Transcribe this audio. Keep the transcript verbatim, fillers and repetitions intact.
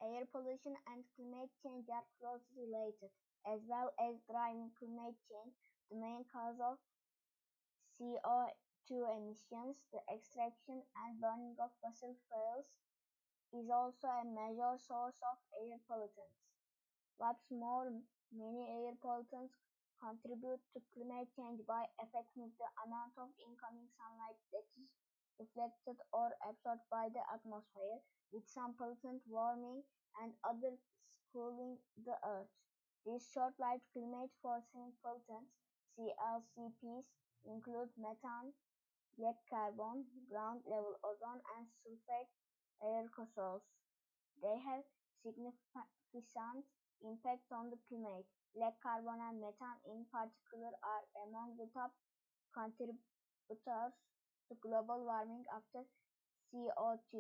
Air pollution and climate change are closely related. As well as driving climate change, the main cause of C O two emissions, the extraction and burning of fossil fuels, is also a major source of air pollutants. What's more, many air pollutants contribute to climate change by affecting the amount of incoming sunlight that is reflected or absorbed by the atmosphere, with some pollutants warming and others cooling the earth. These short-lived climate-forcing pollutants, C L C Ps, include methane, black carbon, ground-level ozone, and sulfate aerosols. They have significant impact on the climate. Black carbon and methane in particular are among the top contributors to global warming after C O two.